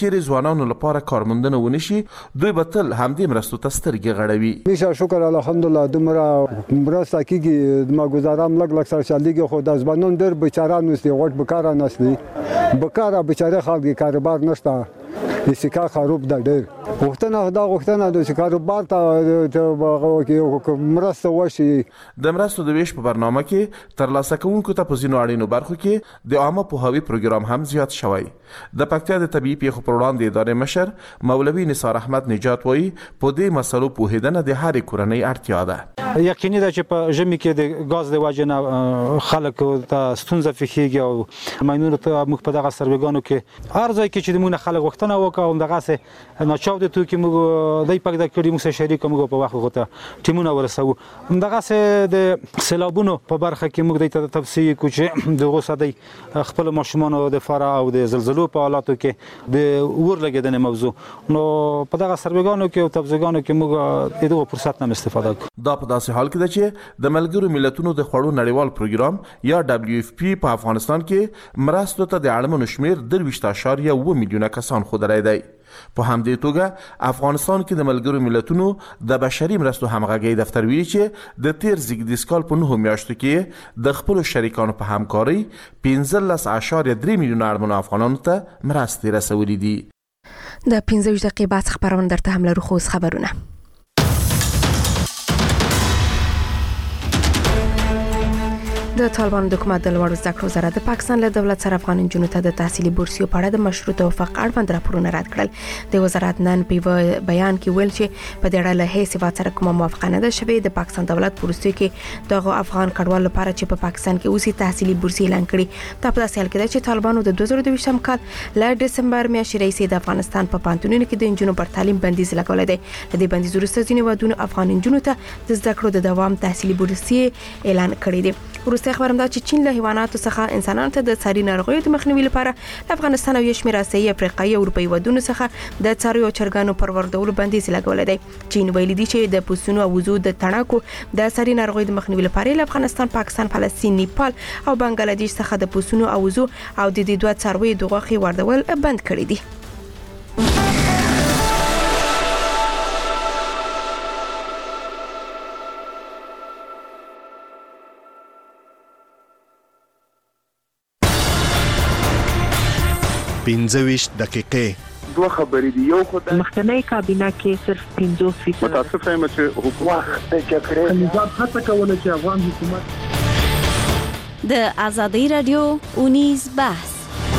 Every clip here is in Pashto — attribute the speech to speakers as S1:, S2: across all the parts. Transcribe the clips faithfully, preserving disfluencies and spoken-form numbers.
S1: چیرې ځوانانو لپاره کارموندنه ونشي دوی به تل همدې مرستو ته سترګې غړوي.
S2: میشه شکر الحمدلله دومره مرسته کیږي ما گزارم لګ لګ سره چلیږي خو د ځوانان ډېر بیچاره نشي غوټ بکاره نشي بکاره بیچاره خلک کاروبار نشته اسکا خراب ده ډېر وختونه دا وختونه د کاروبار ته مرسته وشي.
S1: د مرستو د ویش په برنامه کې ترلاسه کوونکو ته په ځینو اړینو برخو کې د عامه پوهاوي پروګرام هم زیات شوی. د پکتیا د طبي پیښو پر وړاندې ادارې مشر مولوي نثار احمد نجات وایي په دې مسلو پوهیدنه د هرې کورنۍ اړتیا ده.
S3: یقیني ده چې په ژمي کې د غاز د وجې نه خلک ته ستونزه پیښیږي او ماینونو ته موږ په دغه سروېګانو کې هر ځای کې چې موږ خلک غوښتنه وکړو همدغسې ناچاودې توکي موږ دی پیدا کړي موږ سره شریک موږ په وخت غوته ټیمونه ورسوو. همدغسې د سیلابونو په برخه کې موږ دی ته توصیه کوو چې دغه سدی خپل ماشومانو د فاره او د زلزلو په حالاتو کې د اور لګیدنې موضوع نو په دغه سروېګانو کې او تبزګانو کې موږ دغه فرصت نه استفاده کوو.
S1: دا په داسې حال کې ده چې د ملګرو ملتونو د خوړو نړیوال پروګرام یا دبلیو اف پی په افغانستان کې مرستو ته د اړمنو شمیر درویشت اعشاریه اوه میلیونه کسان ښودلی دی. په همدې توګه افغانستان کې د ملګرو ملتونو د بشري مرستو همغږي دفتر ویلي چې د تیر زیږدیز کال په نهو میاشتو کې د خپلو شریکانو په همکارۍ پنځلس اعشاریه درې میلیونه اړمنو افغانانو ته مرستې رسولې دي.
S4: د پنځه ویشت دقیقې بعد خبرونه درته هم لرو. خو خبرونه د طالبانو د حکومت د لوړو زده کړو وزارت د پاکستان له دولت سره افغان نجونو ته د تحصیلي بورسیو په اړه د مشروع توافق اړوند راپورونه رد کړل. د وزارت نن په بیان کې ویل چې په دې اړه له هیڅ هیواد سره کومه موافقه نه ده شوې. د پاکستان دولت بورسیو کې دغه افغان کډوالو لپاره چې په پاکستان کې اوسي تحصیلي بورسي اعلان کړي. دا په داسې حال کې ده چې طالبانو د دوه زره دوه ویشتم کال له دسمبر میاشتې راهیسې د افغانستان په پانتونونو کې د نجونو پر تعلیم بندیز لګولی دی. د دې بندیز وروسته ځینې هیوادونو افغان نجونو ته د زده کړو د دوام تحصیلي بورسي اعلان کړی دی. وروسته خبرم دا چې چین له حیواناتو څخه انسانانو ته د څاروي ناروغیو د مخنیوي لپاره افغانستان او یو شمېر اسیایي افریقایي او اروپایي هیوادونو څخه د څارویو او چرګانو پر وردولو بندیز لګولی دی. چین ویلي دی چې د پسونو او وزو د تڼاکو د څاروي ناروغیو د مخنیوي لپاره له افغانستان، پاکستان، فلسطین، نیپال او بنگلادیش څخه د پسونو او وزو او د دې دوه څارویو د غوښې وردول بند کړي دي.
S5: پنځه ویشت دقیقې
S6: دوه خبرې دي. یو خدای
S7: مخکنی کابینه کې صرف پنځوس فیصد
S6: متاسف یم چې حکومت د جګړې نظام هڅه کوله چې افغان حکومت
S8: د ازادي رادیو اونیز بحث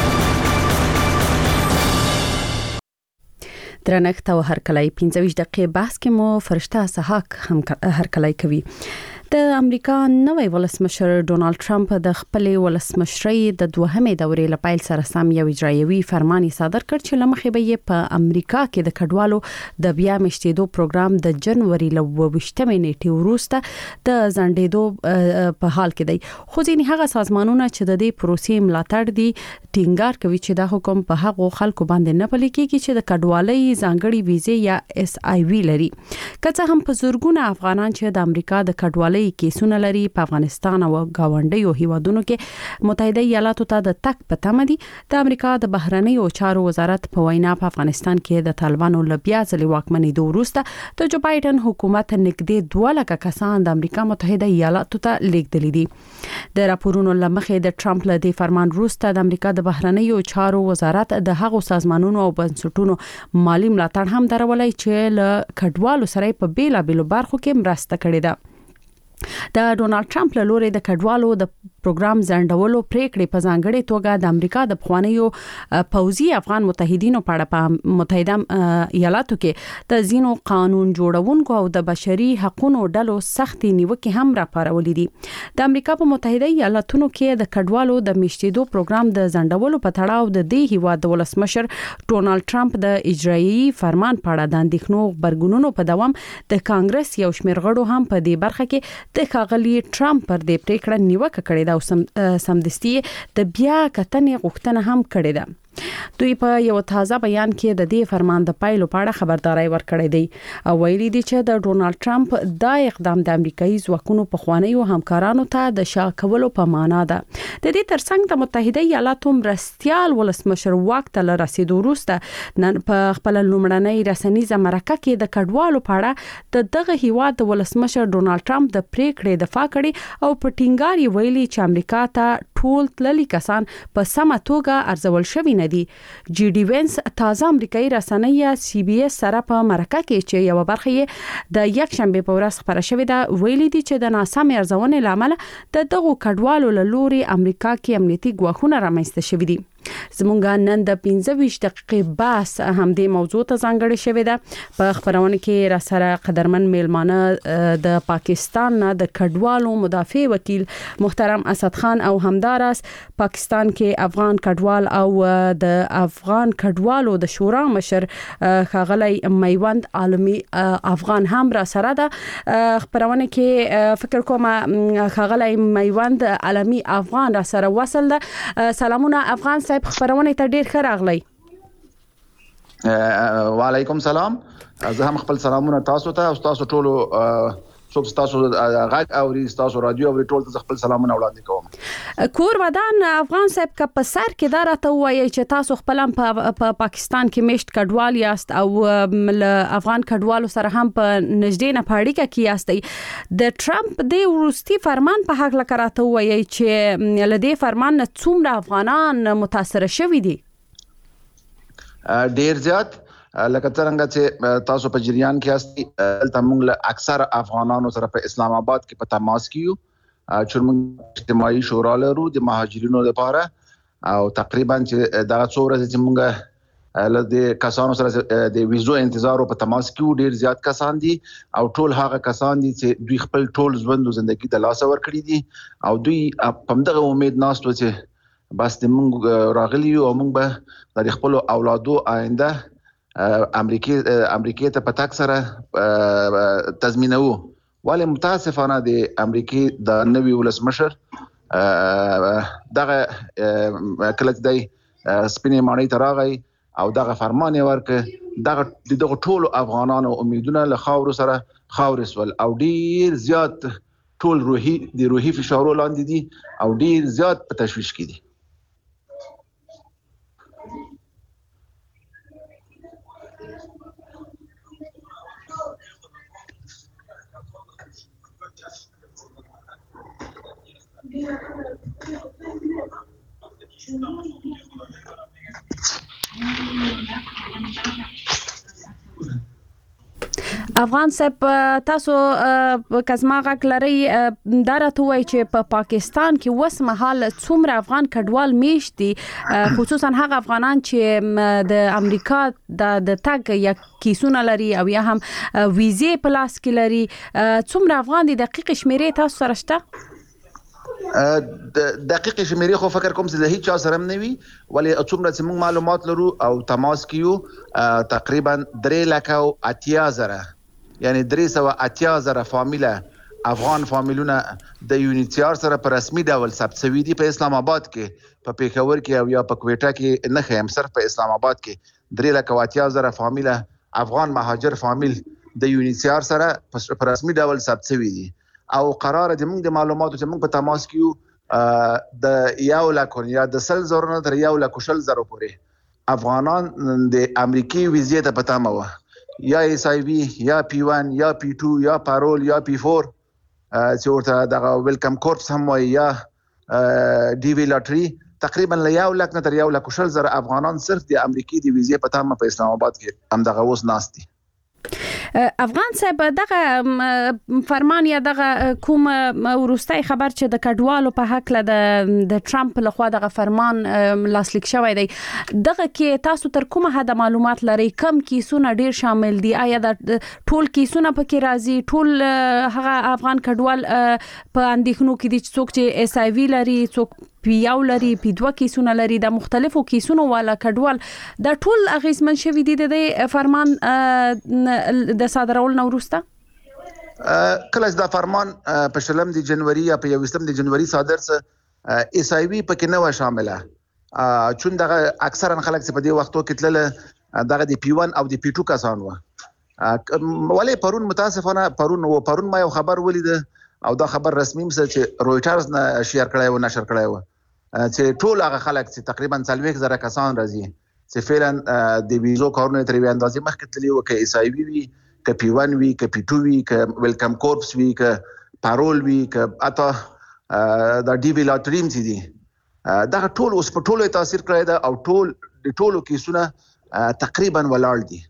S9: درنښت او هرکلی پنځه ویشت دقیقې بحث کې مو فرشته سحاق هم هرکلی کوي. د امریکا نوی ولسمشر ډونالد ټرمپ د خپلې ولسمشرۍ د دوهمې دورې له پیل سره سم یو اجرایوي فرمان صادر کړ چې لمخې به یې په امریکا کې د کډوالو د بیا مشتېدو پروګرام د جنوري له اووه ویشتمې نیټې وروسته د ځنډېدو په حال کې دی. خو ځینې هغه سازمانونه چې د دې پروسې ملاتړ دي ټینګار کوي چې دا حکم په هغو خلکو باندې نه پلي کېږي چې د کډوالۍ ځانګړي ویزې یا اس آی وی لري. که څه هم په زرګونه افغانان چې د امریکا د کډوالۍ کیسونه لري په افغانستان او گاونډیو هیوادونو کې متحده ایالاتو ته د تک په تمه دي. د امریکا د بهرنیو چارو وزارت په وینا په افغانستان کې د طالبانو له بیا ځلې واکمنېدو وروسته د جو بایدن حکومت نږدې دوه لکه کسان د امریکا متحده ایالاتو ته لیږدلي دي. د راپورونو له مخې د ټرمپ له دې فرمان وروسته د امریکا د بهرنیو چارو وزارت د هغو سازمانونو او بنسټونو مالی ملاتړ هم درولای چې له کډوالو سره په بیلابېلو برخو کې مرسته کړې ده. د ډونالد ټرمپ له لوري د کډوالو د پروګرام ځنډولو پریکړې په ځانګړې توګه د امریکا د پخوانیو پوځي افغان متحدینو په اړه په متحده ایالاتو کې د ځینو قانون جوړونکو او د بشري حقوقو ډلو سختې نیوکې هم راپارولې دي. د امریکا په متحده ایالاتونو کې د کډوالو د میشتېدو پروګرام د ځنډولو په تړاو د دې هیواد د ولسمشر ډونالد ټرمپ د اجرایي فرمان په اړه د اندېښنو غبرګونونو په دوام د کانګرس یو شمېر غړو هم په دې برخه کې د ښاغلي ټرمپ پر دې پریکړه نیوکه کړې ده او سم سمدستي د بیا کتنې غوښتنه هم کړې ده. دوی په یو تازه بیان کې د دې فرمان د پایلو په اړه خبرداري ورکړې دی او ویلي دي چې د ډونالد ټرمپ دا اقدام د امریکایي ځواکونو په خوانیو همکارانو ته د شا کولو په معنا ده. د دې ترڅنګ د متحده ایالاتو مرستيال ولسمشر واک ته رسیدو وروسته نن په خپل لومړنۍ رسنیزه مرکه کې د کډوالو په اړه د دغه هیواد د ولسمشر ډونالد ټرمپ د پریکړې دفاع کړې او په ټینګار یې ویلي چې امریکا ته ټول تللي کسان په سمه توګه ارزول شوي نه دي. جی ډي وینس تازه امریکایي رسنۍ سی بي اس سره په مرکه کې چې یو برخه یې د یک شنبه په ورځ خبره شوې ده ویلي دي چې د ناسم ارزونې لامل د دغو کډوالو له لوري امریکا کې امنیتي ګواښونه رامنځته شوي دي. زمونږ نن د پنځه ویشت دقیقې بحث هم د موضوع ته ځانګړی شوی ده. په خبرونه کې را سره قدرمن میلمانه د پاکستان نه د کډوالو مدافع وکیل محترم اسد خان او همدارس پاکستان کې افغان کډوال او د افغان کډوالو د شورا مشر خاغلی میوند عالمي افغان هم را سره ده. خبرونه کې فکر کوم خاغلی میوند عالمي افغان را سره وصل ده. سلامونه افغان صاحب، خبرونه ته ډیر ښه راغلی.
S10: وعلیکم سلام. زه هم خپل سلامونه تاسو ته او تاسو ټول څوک تاسو غږ او تاسو رادیو او ټول ته خپل سلامونه وړاندې کوم.
S9: کور ودان افغان صاحب کا په سر کې دا راته وایي چې تاسو خپل په پا پاکستان کې میشت کډوال یاست او افغان کډوالو سره هم په نږدې نه پاړیکه کې یاست. د ټرمپ د وروستي فرمان په حق لکه راته وایي چې لدې فرمان نه څومره افغانان متاثر شوي دي؟
S10: ډیر زیات. لکه څنګه چې تاسو په جریان کې یاستئ، دلته موږ له اکثر افغانانو سره په اسلام آباد کې په تماس کې یو چې موږ اجتماعي شورا لرو د مهاجرینو لپاره او تقریبا چې دغه څو ورځې چې موږ له دې کسانو سره د ویزو انتظار په تماس کې ډیر زیات کسان دي او ټول هغه کسان دي چې دوی خپل ټول ژوند او ژوندۍ د لاس ور کړی دي او دوی په دغه امید ناستو چې بس د موږ راغلی او موږ به د خپل اولادو آینده امریکای امریکای ته پتاک سره تضمینو. ولی متاسفانه د امریکای د نوی ولسمشر دغه کله د سپینې ماڼۍ ته راغی او دغه فرمان ورکړ، دغه دغه ټول افغانانو امیدونه له خاور سره خاور سول او ډیر زیات ټول روحي د روحي فشارو لاندې دي او ډیر زیات په تشویش کې دي.
S9: افغان صاحب، تاسو کزما غږ لري دا راته وایي چې په پاکستان کې وس مهال څومره افغان کډوال میشت دي، خصوصا هغه افغانان چې د امریکا د تګ یا کیسونه لري او یا هم ویزې په لاس کې لري، څومره افغان دي؟ دقیق شمیرې تاسو سره شته؟
S10: دقیق شمیرې خو فکر کوم چې د هیڅ چا سره نه وي، ولی څومره چې موږ معلومات لرو او تماس کیو تقریبا درې لکه او اتیا زره یعنی درې سوه اتیا زره فامیله افغان فامیلونه د یونیسیار سره په رسمي ډول ثبت شوي دي په اسلام آباد کې، په پیښور کې او یا په کوټه کې نه خیم، صرف په اسلام آباد کې درې لکه او اتیا زره فامیله افغان مهاجر فامیل د یونیسیار سره په رسمي ډول ثبت شوي دي او قرار دي موږ د معلوماتو چې موږ په تماس کیو د یو لکه یا د سل زره نه تر یو لکه شل زره پورې افغانان د امریکای ویزې ته پتا مو یا ایس آی وی یا پی ون یا پی ټو یا پارول یا پی فور چې ورته دغه ویلکم کورپس هم وای یا ډي وی لاټري، تقریبا له یو لک نه تر یو لک شل زره افغانان صرف د امریکای د ویزې پتا مو په اسلام آباد کې هم دغه اوس ناست دي.
S9: افغان صاحب، دغه فرمان یا دغه کوم ورستای خبر چې د کډوالو په حق له د ټرمپ لخوا دغه فرمان لاسلیک شوی دی، دغه کې تاسو تر کومه حد معلومات لرئ؟ کم کیسونه ډیر شامل دي؟ آیا د ټول کیسونه پکې راځي؟ ټول هغه افغان کډوال په اندېښنو کې دي چې څوک چې ایس آی وی لري، څوک پی یو لري، پی دوه کیسونه لري، د مختلفو کیسونو والا کډوال د ټول اغیزمن شوي دي د فرمان د صادرول نه وروسته؟
S10: کله چې دا فرمان په شلم د جنوري یا په یوویشتم د جنوري صادر سه، ایس آی وی پکې نه و شامله چون دغه اکثرا خلک چې په دې وختو کې تلل دغه د پی ون او د پی ټو کسان و. ولې پرون متاسفانه پرون و پرون ما یو خبر ولید او دا خبر رسمي مس چې رويټرز نه شیر کړی و نشر کړی و چې ټول هغه خلک چې تقریبا څلوېښت زره کسان راځي چې فعلا د ویزو کارونه تر وی اندازې مخکې تللی و کې اس ای وی وی ک پی ون وی ک پی ټو وی ک ویلکم کورپس وی ک پارول وی ک اته دا ډي وی لاټریم چې دي دا ټول اوس په ټولو تاثیر کړی دا او ټول د ټولو کیسونه تقریبا ولاړ دي.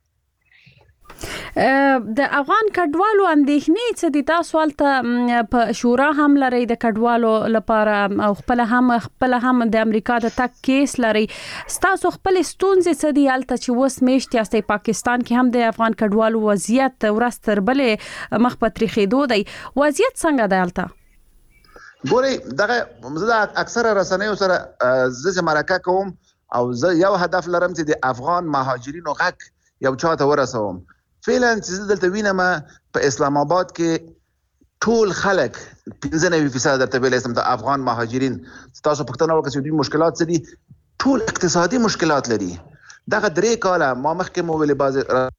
S9: د افغان کډوالو اندېښنې څه دي؟ تاسو ولته په شورا هم لري د کډوالو لپاره او خپل هم خپل هم د امریکا د تک کیس لري. تاسو خپل ستونزې څه دي هلته چې وس میشت یاستئ؟ پاکستان کې هم د افغان کډوالو وضعیت ورځ تر بلې مخ په تریخېدو دی. وضعیت څنګه دی هلته؟
S10: ګورئ دغه زه اکثره رسنیو سره زه مرکه کوم او زه یو هدف لرم چې د افغان مهاجرینو غږ یو چاته ورسوم. فعلا چې دلته وینم په اسلام آباد کې ټول خلک پنځه نوي فیصد درته ویلی سم د افغان مهاجرین تاسو پوښتنه وکړئ چې دوی مشکلات څه دي؟ ټول اقتصادي مشکلات لري. دغه درې کاله ما مخکې مو ویلې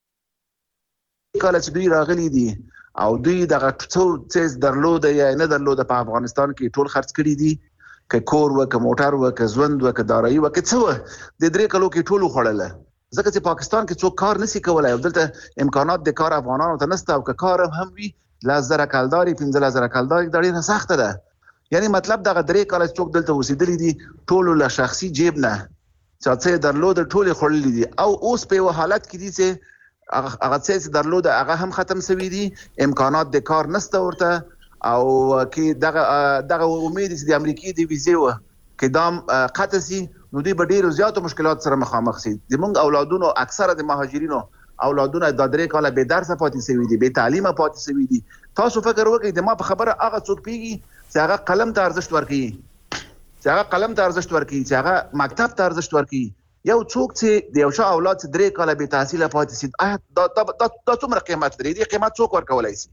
S10: بعضې کاله چې دوی راغلي دي او دوی دغه څه څیز درلوده یا نه درلوده په افغانستان کې ټول خرڅ کړي دي، که کور و که موټر و که ژوند و که دارایي و که څه و د درې کالو کې ټول وخوړله. ځکه چې پاکستان کې څوک کار نشي کولای او دلته امکانات د کار افغانانو ته نشته او که کار هم وي لس زره کلداري پنځلس زره کلداري دا ډېره سخته ده. یعنی مطلب دغه درې کاله څوک دلته اوسېدلي دي ټولو له شخصي جیب نه چې څه یې درلوده ټول یې خوړلي دي او اوس په یوه حالت کې دي چې هغه څه چې درلوده هغه هم ختم شوي دي، امکانات د کار نشته ورته او کې دغه دغه امید چې د امریکې د ویزې وه کې دا قطع شي نو دوی به ډېرو زیاتو مشکلات سره مخامخ شي. زموږ اولادونو اکثره د مهاجرینو اولادونه دا درې کاله بې درسه پاتې شوي دي، بې تعلیمه پاتې شوي دي. تاسو فکر وکړئ د ما په خبره هغه څوک پوهېږي چې هغه قلم ته ارزښت ورکوي چې هغه قلم ته ارزښت ورکوي چې هغه مکتب ته ارزښت ورکوي. یو څوک چې د یو ښه اولاد چې درې کاله بې تحصیله پاتې شي آیا دا څومره قیمت لري؟ دې قیمت څوک ورکولی شي؟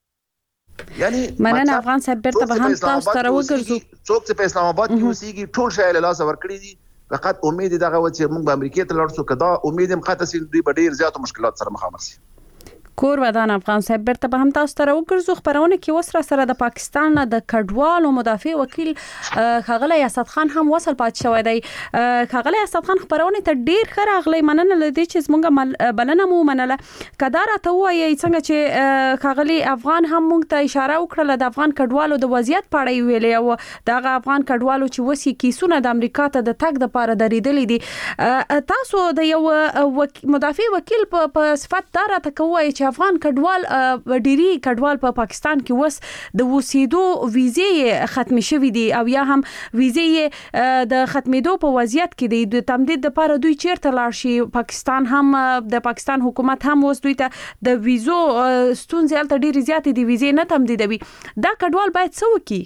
S10: یعنی
S9: مننه افغان صاحب بیرته به هم تاسو سره وګرځو.
S10: څوک چې په اسلام آباد کې اوسېږي ټول شی له لاسه ورکړي دي، فقط امید دغه و چې موږ به امریکې ته لاړ شو که دا امید هم قطع شي دوی به ډېر زیاتو مشکلات سره مخامخ شي.
S9: کور ودان افغان صاحب بیرته به هم تاسو سره وګرځو. خبرونه کې اوس را سره د پاکستان نه د کډوالو مدافع وکیل ښاغلی اسد خان هم وصل پاتې شوی دی. ښاغلی اسد خان خبرونه ته ډېر ښه راغلی، مننه له دې چې زموږ بلنه مو ومنله. که دا راته ووایئ څنګه چې ښاغلي افغان هم موږ ته اشاره وکړله د افغان کډوالو د وضعیت په اړه یې ویلې او دغه افغان کډوالو چې اوس یې کیسونه د امریکا ته د تګ دپاره درېدلي دي، تاسو د یو مدافع وکیل په صفت دا راته که ووایئ چې افغان کډوال ډيري کډوال په پاکستان کې وس د وسیدو ویزې ختم شوې دي او یا هم ویزې د ختمېدو په وضعیت کې دي، د تمدید لپاره دوی چیرته لاړ شي؟ پاکستان هم د پاکستان حکومت هم اوس دوی ته د ویزو ستونزې هلته ډېرې زیاتې دي، ویزې نه تمدیدوي. دا کډوال باید څه وکړي؟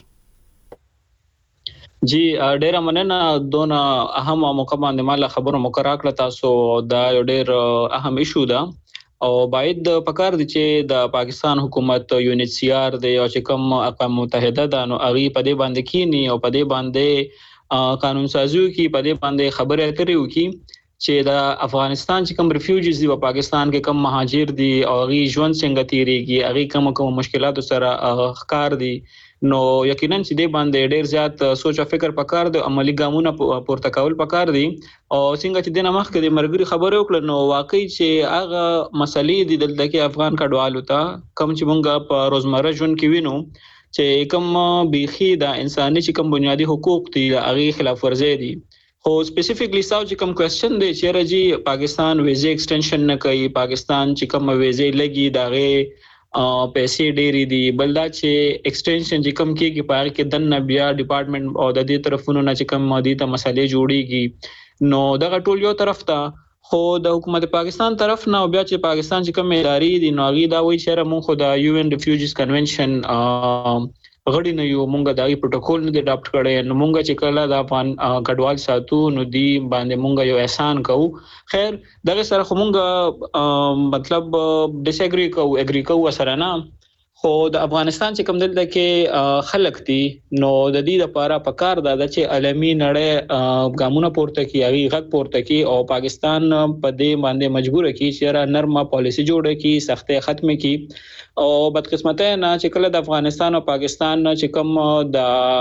S11: جی ډیره مننه دونه اهم موقع باندې مال خبرو مقرره کړه تاسو. دا یو ډېر اهم ایشو ده او باید پکار دي چې د پاکستان حکومت یونیت سی آر دی او چې کوم اقوام متحده ده نو هغه په دې باندې کینی او په دې باندې قانون سازي کوي، په دې باندې خبرې اترې وکړي چې د افغانستان چې کوم ریفیوجیز دي په پاکستان کې کوم مهاجر دي او هغه ژوند څنګه تیریږي، هغه کوم کوم مشکلات سره ښکار دي. نو یقینا چې دې باندې ډېر زیات سوچ او فکر پکار دی، عملی ګامونه پورته کول پکار دي او څنګه چې دنه مخکې د مرګري خبرې وکړه نو واقعي چې هغه مسلې دي دلته کې افغان کډوالو ته کوم چې مونږ په روزمره ژوند کې وینو چې کوم بيخي د انساني چې کوم بنیادی حقوق دي هغه خلاف ورزي دي. خو سپیسیفیکلی ساو چې کوم کوېسچن دی چې راځي پاکستان ویزه ایکسټنشن نه کوي، پاکستان چې کوم ویزه لګي داغه پیسې ډېری دي، بل دا چې ایکسټنشن چې کوم کېږي په هغه کې دنه بیا ډپارټمنټ او د دې طرفونو نه چې کوم مادي ته مسلې جوړیږي نو دغه ټول یو طرف ته. خو د حکومت پاکستان طرف نه بیا چې پاکستان چې کوم ادارې دي نو هغه دا وایي چې موږ خو د یو ان ریفیوجیز کنونشن غړي نه یو، مونږ د پروتوکول نه اډاپټ کړي نو مونږ چې کله د افغان کډوال ساتو نو دی باندې مونږ یو احسان کوو. خیر دغه سره خو مونږ مطلب ډیس اګری کوو اګری کوو سره نه، خو د افغانستان چې کوم دلته کې خلک دي نو د دې لپاره پکار دا چې عالمي نړۍ ګامونه پورته کوي هغه غږ پورته کوي او پاکستان په دې باندې مجبور کوي چې نرمه پالیسی جوړه کړي سختي ختم کړي او بدقسمته نه چې کله د افغانستان او پاکستان چې کوم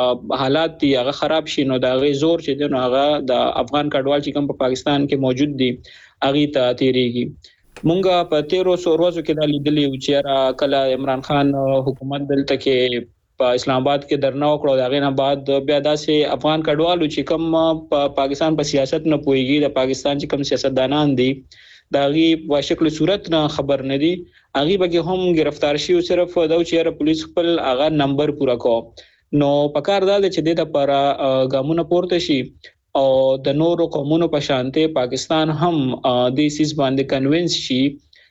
S11: د حالات دي هغه خراب شي نو دا غي زور چې دی نو هغه د افغان کډوال چې کوم په پاکستان کې موجود دي هغه ته تیریږي مونږه په تیرو سو ورځو کې د لیدلې چې را کله عمران خان حکومت دلته کې په اسلام آباد کې درنه وکړو دا غینه بعد بیا داسې افغان کډوالو چې کوم په پاکستان په سیاست نه پويږي د پاکستان چې کوم سیاستدانان دي دا غي په شکل صورت نه خبر نه دي هغه به هم گرفتار شي او صرف د چیرې پولیس خپل هغه نمبر پورا کو نو پکار دا چې د لپاره ګامونه پورته شي او د نورو قومونو په شانته پاکستان هم د سیس باندې کنوینس شي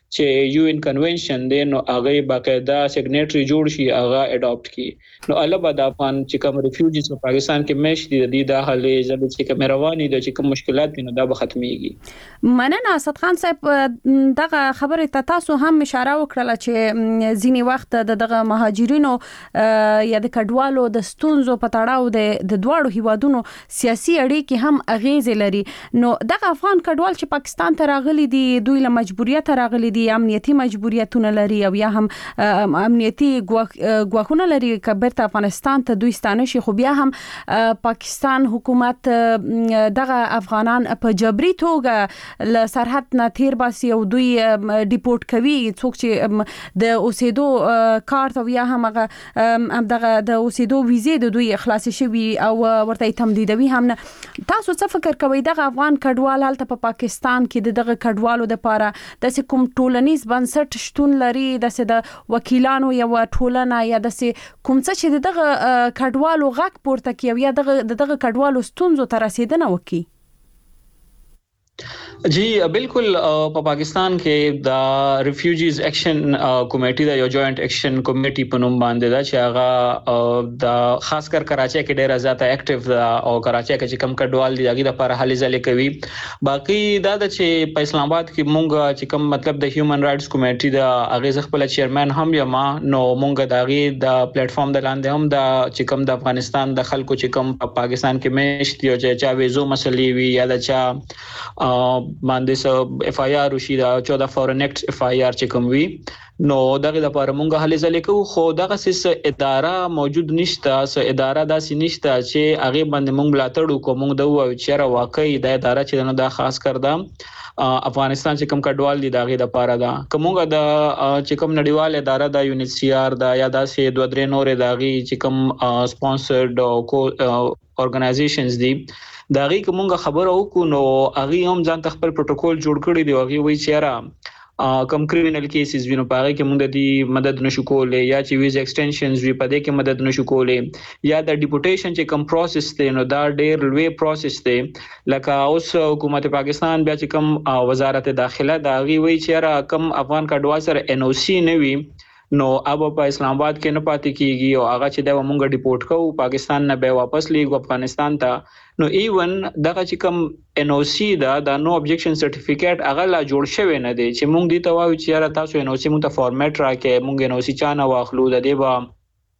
S11: چې یو ان کنونشن دی نو هغه باقاعده سیګنیټری جوړ شي هغه اډاپټ کی نو البته د افغان چې کوم ریفیوجیز په پاکستان کې مش دي د دې د حالې ځل چې کوم رواني د چې کوم مشکلات دي نو دا به ختميږي
S9: مننه اسد خان صاحب دغه خبره ته تاسو هم اشاره وکړه چې ځینی وخت دغه مهاجرینو یا د کډوالو د ستونزو په تړاو د دواړو هیوادونو سیاسي اړیکې هم اغیز لري نو دغه افغان کډوال چې پاکستان ته راغلي دي دوی له مجبوریت راغلي دي امنیتي مجبوریتونه لري او یا هم امنیتي غواخونه لري کبرته افغانستان ته دوی ستانه شي خو بیا هم پاکستان حکومت دغه افغانان په جبري توګه له سرحد نه تیر باسي او دوی ډیپورت کوي څوک چې د اوسېدو کارت او یا هم دغه د اوسېدو ویزه د دوی خلاص شوی او ورته تمدیدوي هم نه تاسو څه فکر کوئ دغه افغان کډوال هلته په پاکستان کې دغه کډوالو د لپاره د کوم ټولنیز بنسټ شتون لري د وکیلانو یا ټولنه یا د کوم څه چې دغه کډوالو غږ پورته کوي یا دغه دغه کډوالو ستونزو ته رسیدنه وکړي
S11: جی بالکل په پاکستان کې د ریفیوجیز ایکشن کمیټي د یو جوائنٹ ایکشن کمیټي په نوم باندې دا چې هغه د خاص کر کراچي کې ډیره زیاته اکټیو ده او کراچي کې چې کم کډوال دي هغه د لپاره هلې ځلې کوي باقي دا د چې په اسلام آباد کې مونږ چې کم مطلب د هیومن رائټس کمیټي د هغه خپل چیرمن هم یم نو مونږ د هغه د پلیټ فارم د لاندې هم د چې کم د افغانستان د خلکو چې کم په پاکستان کې مېشت یو چې چا ویزو مسلې وی یا د چا باندې سو اف آی آر وشي دا چودہ فورن ایکټ اف آی آر چې کوم وی نو دغه لپاره مونږه هلې ځلې کوو خو دغه سیس اداره موجود نشته سو اداره داسې نشته چې هغه باندې مونږ ملاتړ وکړو مونږ د وایو چې را واقعي د اداره چې نو دا خاص کردم افغانستان چې کوم کډوال دي دغه لپاره دا کومه د چې کوم نړیوال اداره د یو ان ایچ سی آر دا یا داسې دوه درې نور دغه چې کوم سپانسرډ او اورګنایزیشنز دي دا غي کومه خبره وکړو نو هغه هم ځان خپل پروتوکول جوړ کړی دی هغه وایي چې را کم کریمینل کیسز وینو پاره کې موږ د مدد نشو کولای یا چې ویز ایکسټنشنز وی پدې کې مدد نشو کولای یا د ډیپورټیشن چې کم پروسس دی نو دا ډېر لوی پروسس دی لکه اوس حکومت پاکستان بیا چې کم وزارت داخله دا غي وایي چې را کم افغان کډوال سره ان او سی نه وي نو اب په اسلام آباد کې نه پاتې کیږي او هغه چې دا مونږ ډیپورت کوو پاکستان نه به واپس لیږو افغانستان ته نو ایون دغه چې کوم ان او سی دا د نو ابجیکشن سرټیفیکیټ هغه لا جوړ شوی نه دی چې مونږ دې ته وایو چې را تاسو ان او سی مونږ ته فارمیټ راکې مونږ ان او سی چانه واخلو د دې با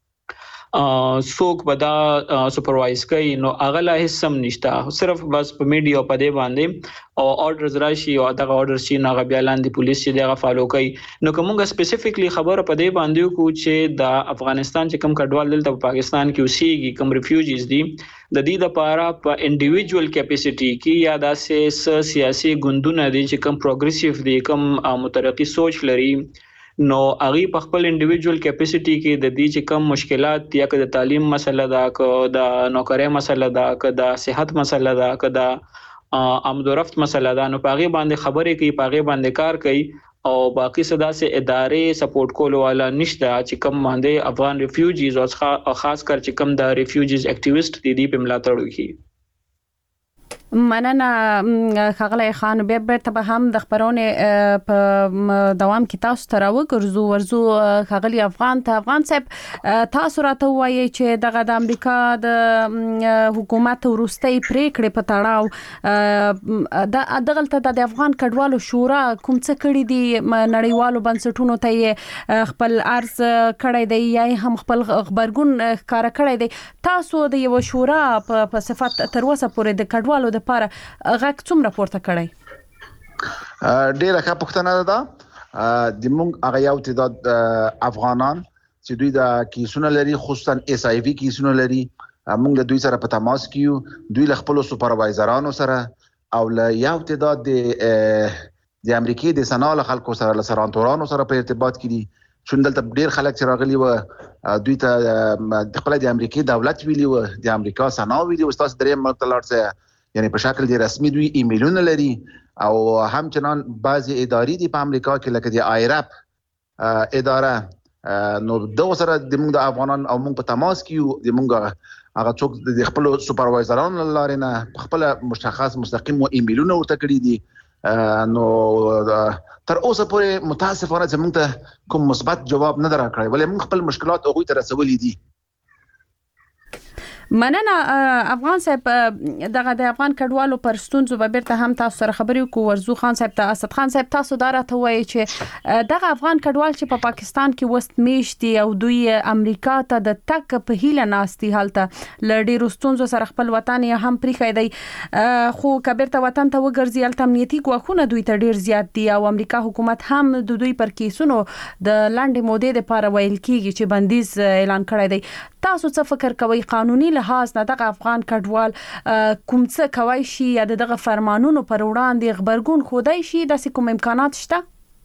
S11: څوک به دا سپروایز کوي نو هغه لا هیڅ سم نشته صرف بس په میډیا په دې باندې او اورډرز راشي او دغه اورډرز چې نه بیا لاندې پولیس چې دغه فالو کوي نو کومه سپیسیفیکلی خبره په دې باندې کو چې د افغانستان چې کوم کډوال دلته په پاکستان کې اوسېږي کوم ریفیوجیز دي د دې لپاره په انډیویډوال کیپاسټي کې یا د سیاسي ګوندونه دي چې کوم پروګریسیو دي کوم مترقی سوچ لري نو هغه په خپل انډیویډوال کیپاسټي کې د دې چې کم مشکلات یا که د تعلیم مسله ده که د نوکرۍ مسله ده که د صحت مسله ده که د آمد و رفت مسله ده نو پاغي باندې خبرې کوي پاغي باندې کار کوي او باقي صدا سه ادارې سپورټ کول والا نشته چې کم باندې افغان ریفیوجیز او خاص کر چې کم د ریفیوجیز اکټیویست دي دي په ملاتړ وکړي
S9: مننه خغلی خان بیا بیرته به هم د خبرونه په دوام کې تاسو ته راوګرځو ورزو خغلی افغان ته افغان صاحب تاسو راته وایي چې دغه د امریکا د حکومت ورستۍ پریکړې په تړاو د دغلته د افغان کډوالو شورا کوم څه کړی دي نړیوالو بنسټونو ته خپل عرض کړی دی یا هم خپل خبرګون ښکارا کړی دی تاسو د یو شورا په صفت تر اوسه پورې د کډوالو لپاره غږ څومره پورته کړی
S10: ډیره ښه پوښتنه ده د موږ هغه یو تعداد افغانان چې دوی د کیسونه لري خصوصا اس آی وی کیسونه لري موږ د دوی سره په تماس کیو دوی له خپل سپروایزرانو سره او له یو تعداد د امریکای د سناله خلکو سره له سرانتورانو سره په ارتباط کې دي چون دلته ډیر خلک چې راغلي و دوی ته د خپل د امریکای دولت ویلي و د امریکا سنا ویلي و تاسو درې ملک تلار سره یعنی په شکل دی رسمي دوی ایمیلونه لري او همچنان بعضی ادارې دي په امریکا کې لکه د آیرپ اداره نو د سره د موږ د افغانان او موږ په تماس کې د موږ هغه څوک د خپل سپروایزرانو لاره نه خپل مشخص مستقیم و ایمیلونه ورته کړی دي نو تر اوسه پورې متاسفانه چې موږ ته کوم مثبت جواب نه درکړی ولې موږ خپل مشکلات هغه ته رسولې دي
S9: مننه افغان صاحب دغه د افغان کډوالو پر ستونزو به بیرته هم تاسو سره خبرې وکړو ورزو خان صاحب ته اسد خان صاحب تاسو دا راته وایي چې دغه افغان کډوال چې په پاکستان کې وست میشتي او دوی امریکا ته د تک په هیله ناستي حالته لړډي ستونزو سره خپل وطن یې هم پریخي دی خو کبیرته وطن ته وګرځي الته امنیتي ګواښونه دوی ته ډیر زیات دي او امریکا حکومت هم د دوی پر کیسونو د لاندې مودې لپاره ویل کیږي چې بندیز اعلان کړی دی تاسو څه فکر کوئ قانوني لحاظ نه دغه افغان کډوال کوم څه کوي شي یا دغه فرمانونو پر وړاندې خبرګون خودای شي د کوم امکانات شته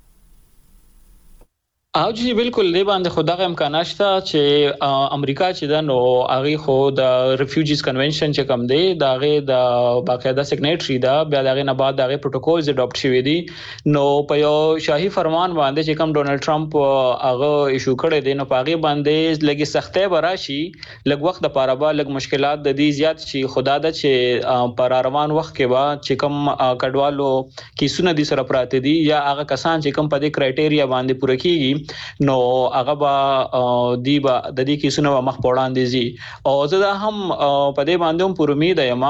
S11: او جی بالکل دی باندې خدای امکانات شته چې امریکا چې د نو هغه خو د ریفیوجیز کنونشن چې کوم دی دا هغه د باقاعده سیګنیټری دا بیا دغه نه بعد دغه پروتوکولز اډاپټ شوی دي نو په یو شاهي فرمان باندې چې کوم ډونالد ټرمپ هغه ایشو کړی دی نو پاغي باندې لګي سختۍ براشي لګ وخت د پاره به لګ مشکلات د دې زیات شي خدا د چې پر روان وخت کې با چې کوم کډوالو کیسونه دي سره پراته دي یا هغه کسان چې کوم په دې کرایټیریا باندې پوره کیږي نو هغه با دی با د دې کیسونو مخ پوړاندې زی او زه دا هم په دې باندې هم پر امید یم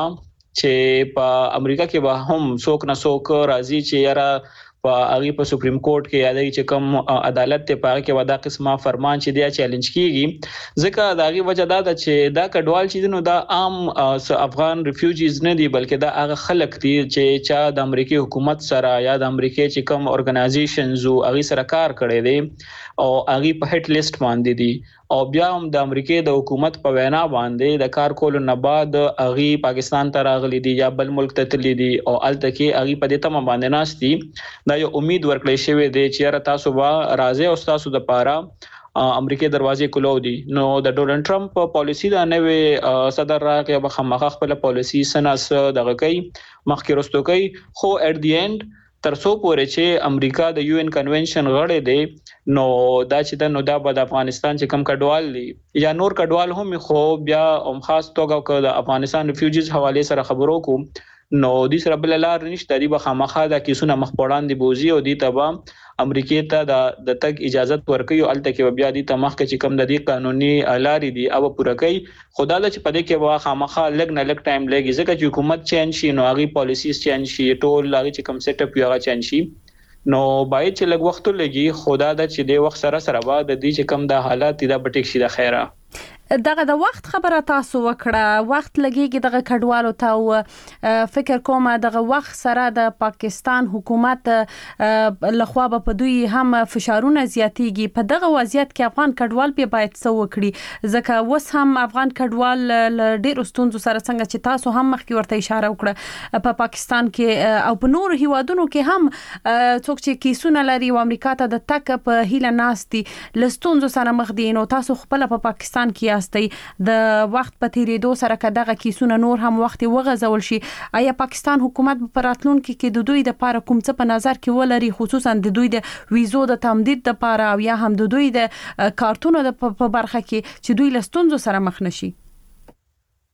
S11: چې په امریکا کې به هم څوک نه څوک راځي چې یاره په هغه په سپریم کورټ کې یادای چې کوم عدالت ته پاره کې ودا قسمه فرمان چې دی چیلنج کیږي ځکه دا غي وجه دا ده چې دا کډوال چې نو دا عام افغان ریفیوجیز نه دي بلکې دا هغه خلک دي چې چا د امریکای حکومت سره یا د امریکای چې کوم اورګنایزیشنز او هغه سره کار کړي دي او هغه په هټ لیست باندې دي او بیا هم د امریکای د حکومت په وینا باندې د کار کولو نه بعد هغه پاکستان ته راغلي دي یا بل ملک ته تللي دي او الته کې هغه په دې تمام باندې ناشتي دا یو امید ورکړی شوی دی چې را تاسو به راځي او تاسو د پاره امریکای دروازې کولو دي نو د ډونالد ټرمپ پالیسی دا نوې صدر راغی به خامخا خپل پالیسی سناس دغه کوي مخکې رستو کوي خو اټ دی اند تر څو پورې چې امریکا د یو ان کنونشن غړی دی نو دا چې د نو دا د افغانستان چې کم کډوال دي یا نور کډوال هم خو بیا هم خاص توګه د افغانستان ریفیوجیز حواله سره خبرو کو نو د سره بل لار نشته دی به خامخا د کیسونه مخ پوړاندې بوزي او دی تبا امریکای ته د د تک اجازه ورکړي او الته کې بیا د تمخ کې کوم د دې قانوني لارې دي او پوره کوي خدا له چې پدې کې وا خامخا لګ نه لګ ټایم لګي ځکه چې حکومت چینج شي نو هغه پالیسیز چینج شي ټول هغه چې کوم سیټ اپ یو چینج شي نو باید چې لګ وخت لګي خدا د چې د وخت سره سره با د دې چې کوم د حالات د بټیک شي د خیره
S9: دغه د وخت خبره تاسو وکړه وخت لګيږي دغه کډوالو ته فکر کوم دغه وخت سره د پاکستان حکومت لخوا په دوی هم فشارونه زیاتېږي په دغه وضعیت کې افغان کډوال به باید څه وکړي ځکه وس هم افغان کډوال ډېر ستونزو سره څنګه چې تاسو هم مخکې ورته اشاره وکړه په پاکستان کې او په نور هیوادونو کې هم څوک چې کیسونه لري او امریکا ته د تک په هیله ناستي لستونزو سره مخ دي نو تاسو خپل په پاکستان کې د وخت په تیریدو سره کداغه کیسونه نور هم وخت وغځول شي آیا پاکستان حکومت په راتلونکو کې د دوی د لپاره کوم څه په نظر کې ولري خصوصا د دوی د ویزو د تمدید لپاره او یا هم د دوی د کارتونو د په برخه کې چې دوی لستونزو سره مخ نشي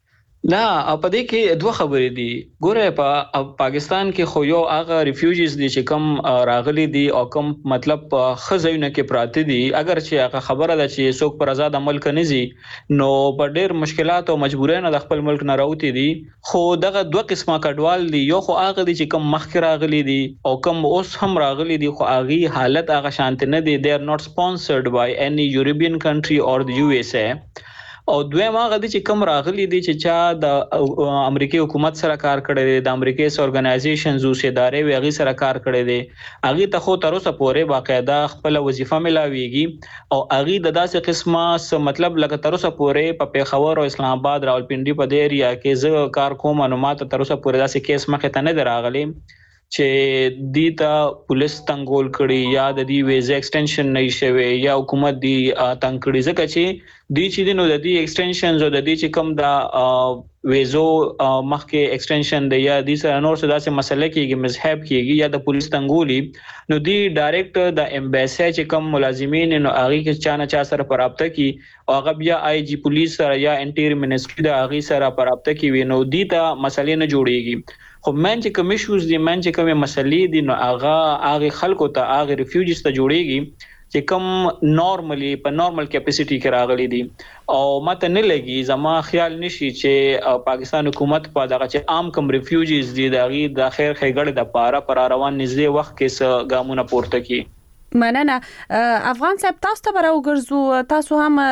S11: نه په دې کې دوه خبرې دي. ګوره په پاکستان کې خو یو هغه ریفیوجیز دي چې کم راغلي دي او کم مطلب خزونه کې پراته دي. اگر چې هغه خبره ده چې څوک پر آزاد عمل کوي نو په ډېر مشکلات او مجبورۍ د خپل ملک نه راوتی دي. خو دغه دوه قسمه کډوال دي. یو خو هغه دي چې کم مخکې راغلي دي او کم اوس هم راغلي دي خو هغه حالت هغه شانت نه دي. they are not sponsored by any European country or the U S A. او دویم هغه دي چې کوم راغلي دي چې چا د امریکای حکومت سره کار کړی دی، د امریکای اورګنایزیشنز او ادارې وی هغه سره کار کړی دی. هغه ته خو تر اوسه پورې باقاعده خپل وظیفه ملاويږي او هغه د داسې قسمه مطلب لکه تر اوسه پورې په پیښور او اسلام آباد راولپنډي په دې ایریا کې زه کار کوم نو ماته تر اوسه پورې داسې کیس مخه ته نه دراغلي چې دیتا پولیس تنګول کړي یا د دې ویزه ایکسټنشن نه شوي یا حکومت دی تنګ کړي. ځکه چې دی چې نو د دې ایکسټنشنز او د دې چې کوم دا ویزو مخکې ایکسټنشن دی یا د سره نور څه داسې مسله کېږي مذهب کېږي یا د پولیس تنګولي نو دی ډایرکټ د امبیسي چې کوم ملازمین نو هغه کې چا نه چا سره پرابطه کی او هغه بیا آی جی پولیس سره یا انټیر منسټری د هغه سره پرابطه کی وي نو دی ته مسلې نه جوړيږي. خو من چې کوم ایشوز دي من چې کوم مسلې دي نو هغه هغه خلکو ته هغه ریفیوجیز ته جوړيږي چې کوم نورمالي په نورمال کیپاسيټي کې راغلي دي او ماته نه لګي زما خیال نشي چې پاکستان حکومت په دغه چې عام کم ریفیوجیز دي دغه د خیر خېګړې د پاره پر روان نږدې وخت کې س ګامونه پورته کی.
S9: مننه. افغان صاحب تاسو ته راو ګرځو تاسو هم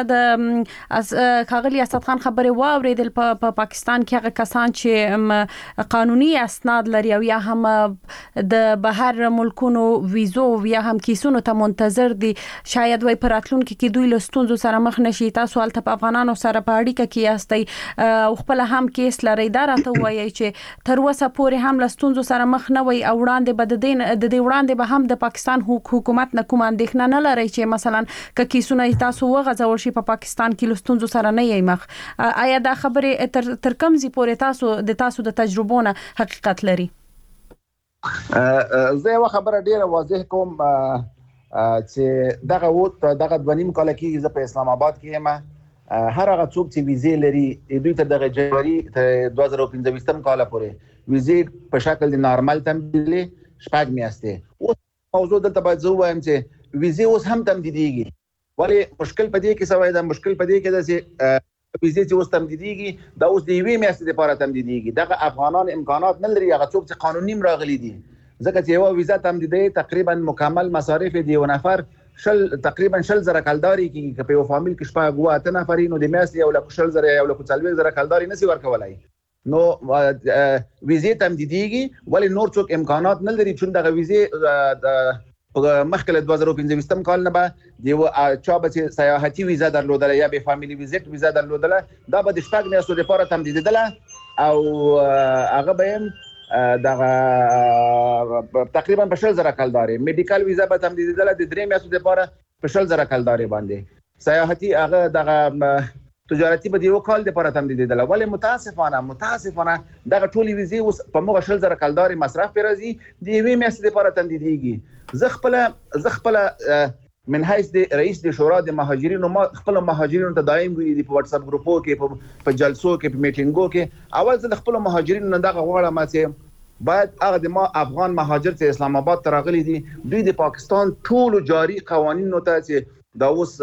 S9: د خاغلی اسد خان خبره واوریدل په پا پاکستان کې هغه کسان چې قانوني اسناد لري او یا هم د بهر ملکونو ویزو یا هم کیسونو ته منتظر دي شاید وای پراتلون کې دوی لستونزو سره مخ نشي. تاسو البته په افغانانو سره په اړیکه کې یاستئ او خپل هم کیس لري دا راته وایي چې تر اوسه پورې هم لستونزو سره مخ نه وي او وړاندې بد دین د دې وړاندې به هم د پاکستان حکومت نه کوم اندېښنه نه لري چې مثلا ک کیسونه تاسو وغځول شي په پاکستان کې لستونزو سره نه یې مخ. آیا دا خبره تر تر کوم ځای پورې تاسو د تاسو د تجربونه حقیقت لري؟
S10: زه یو خبره ډیره واضح کوم چې دغه ووت دغه دونیم کال کې زه په اسلام آباد کې یم. هر هغه څوک چې ویزې لري دوی ته د جنوري دوه زره پنځه کال پورې ویزې په شکل د نارمل تمدیدلې شپږ میاشتې. موضوع دلته باید زه وایم چې ویزې اوس هم تمدیدېږي. ولې مشکل په دې کې سوی دا مشکل په دې کې ده چې ویزې چې اوس تمدیدېږي دا اوس د یوې میاشتې لپاره تمدیدېږي. دغه افغانان امکانات نه لري هغه څوک چې قانوني راغلي دي ځکه چې یو ویزه تمدیدوي تقریبا مکمل مصارف دی یو نفر شل تقریبا شل زره کلداري کې په یو فامیل کې شپږ اوه اته نفرې نو د میاشتې یو لک شل زره یو لک څلوېښت زره کلداري نشي ورکولای. نو ویزې تمدیدېږي ولې نور څوک امکانات نه لري چې دغه ویزې مخکې له دوه زره پنځه کال نه به د چا به سیاحتي ویزه درلودله یا به فامیلي ویزیټ ویزه درلودله دا به د شپږ میاشتو لپاره تمدیدېدله او هغه به یې دغه تقریبا په شل زره کلداري. میډیکل ویزه به تمدیدېدله د درې میاشتو لپاره په شل زره کلداري باندې. سیاحتي هغه دغه تجارتي به د یو کال لپاره تمدیدېدله. ولې متاسفانه متاسفانه دغه ټولې ویزې اوس په موږ شل زره کلداري مصرف پرې راځي د یوې میاشتې لپاره تمدیدېږي. زه خپل زه خپل من حیث د رئیس د شورا د مهاجرینو ما خپل مهاجرینو ته دایم ویلي په واتس اپ ګروپو کې په جلسو کې په میټینګو کې اول زه خپل مهاجرینو نه دغه غواړم چې باید هغه د ما افغان مهاجر چې اسلام آباد ته راغلي دي دوی د پاکستان ټول جاری قوانینو ته چې دا اوس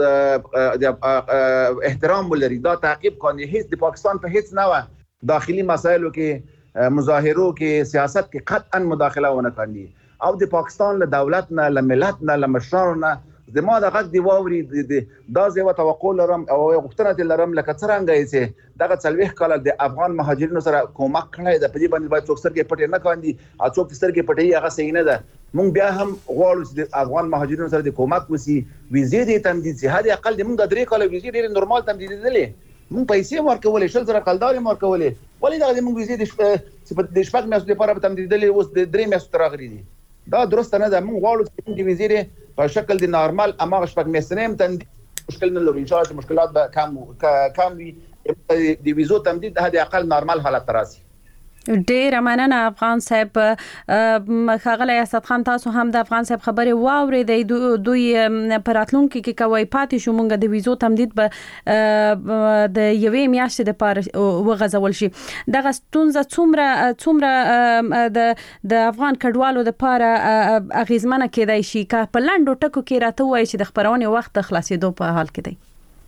S10: احترام ولري دا تعقیب کوي. هیڅ د پاکستان په هیڅ نه داخلي مسایلو کې مظاهرو کې سیاست کې قطعا مداخله ونه کوي او د پاکستان له دولت نه له ملت نه له مشرانو نه زما د غږ دی واوري دا زه توقع لرم او غوښتنه لرم لکه څنګه چې دغه څلوېښت کال د افغان مهاجرینو سره کومک کړی د پدې باندې باید څوک سترګې پټې نه کاندي او څوک سترګې پټې هغه صحیح نه ده. مونږ بیا هم غواړو چې د افغان مهاجرینو سره د کومک وسی ویزې دې تمدید شي. هدا اقل د مونږ د درې کال ویزې ډېر نورمال تمدیدېدلې مونږ پیسې ورکولې شل زره کلداري ورکولې ولې دا د مونږ ویزې د شپږ میاشتو لپاره تمدیدېدلې اوس د درې میاشتو راغلي دي. دا درست نه ده. مونږ غواړو چې د ویزې په شکل د نارمال اماغه شپږ میاشتې هم تمدید مشکل نه لري. ان شاء الله مشکلات به کم کم وي د ویزو تمدید هدا اقل نارمال حالت راسي.
S9: ډیر مننه افغان صاحب. خاغلی اسد خان تاسو هم د افغان صاحب خبره واورې د دوی پراتلونکو کې کوي پاتې شو مونږ د ویزو تمدید به د یوې میاشتې د پاره وغځول شي. دغه ستونزه څومره څومره د د افغان کډوالو د پاره اغیزمنه کېدای شي که په لاندو ټکو کې راته وایي چې د خبرونې وخت خلاصېدو په حال کې دی؟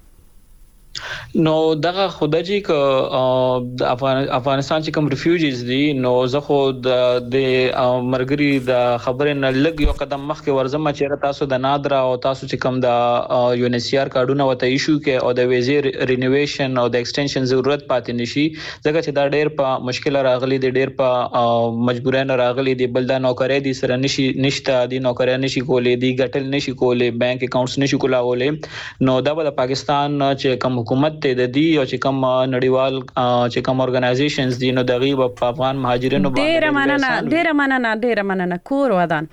S11: نو دغه خدایي ک افغانستان چې کوم ریفیوجیز دي نو زه خو د مرګري د خبرې نه لګ یو قدم مخکې ورزم چې تاسو د نادرا او تاسو چې کوم د یونیسيار کارډونه وته ایشو کې او د ویزې رینوویشن او د ایکسټنشن ضرورت پاتې نشي ځکه چې دا ډېر په مشکل راغلي دي ډېر په مجبورانه راغلي دي بل د نوکرۍ دي سره نشي نشته دي نوکرۍ نشي کولې دي ګټل نشي کولې بانک اکاونټس نشي کولای نو دا د پاکستان چې کوم حکومت ته د دې او چې کوم نړیوال چې کوم اورګنایزیشنز دي نو د غیب په افغان مهاجرینو
S9: باندې ډیر مننه ډیر مننه ډیر مننه کور ودان.